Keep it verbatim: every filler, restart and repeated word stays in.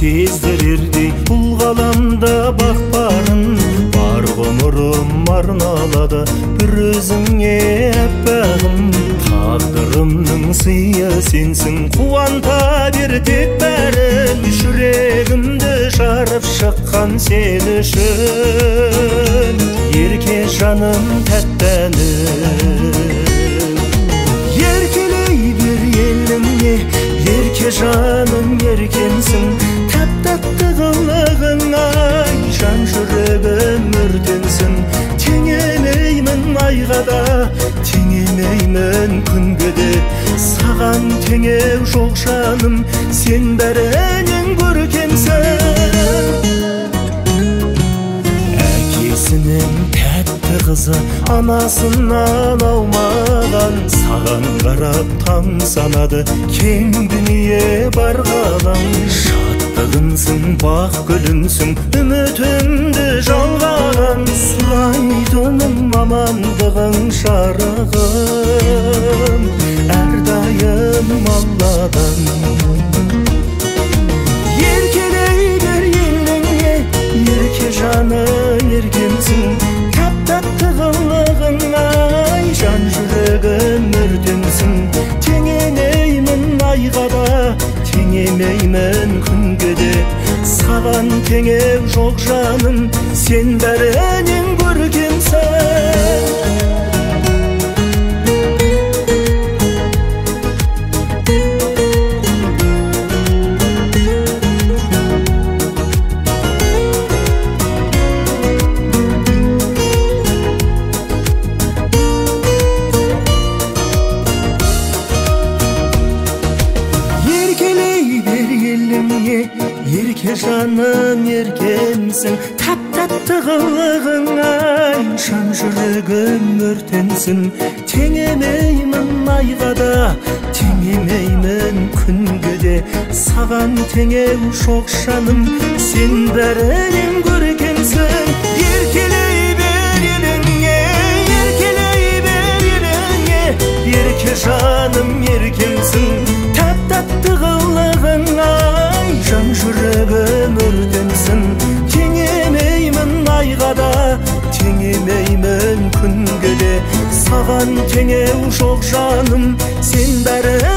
сездірердей бұл ғаламда бақ барын, бар ғұмырым арналады бір өзіңе аппағым. Тағдырымның сыйы сенсің, қуанта бер тек бәрін, жүрегімді жарып шыққан сен үшін. Ерке жаным тәттәнім, еркелей бер еліңе, ерке жаным еркемсің, тәп-тәтті қылығың ай, жан жүрегім өртенсін. Теңемеймін айға да, теңемеймін күнге де, саған теңеу жоқ жаным, сен бәрінен көркемсің. Әкесінің тәтті қызы анасынан аумаған, саған қарап таң санады кең дүние бар ғалам. Шаттығымсың, бақ гүлімсің, үмітімді жалғаған, сұрайтыным амандығың жарығым, әрдайым Алладан. Еркелей бер еліңе, ерке жаны еркемсің, тәп-тәтті қылығың ай, жан жүрегім өртенсін. Теңемеймін айға да, теңемеймін күнге де, саған теңеу жоқ жаным, сен бәрінен көркемсің. Ерке жаным еркемсің, тәп-тәтті қылығың ай, жан жүрегім өртенсін. Теңемеймін айға да, теңемеймін күнге де, саған теңеу жоқ жаным, сен бәрінен көркемсің. Еркелей бер еліңе, еркелей бер еліңе, ерке жаным еркемсің, тәп-тәтті қылығың ай, жан жүрегім өртенсін. Теңемеймін айға да, теңемеймін күнге де, саған теңеу жоқ жаным, сен бәрі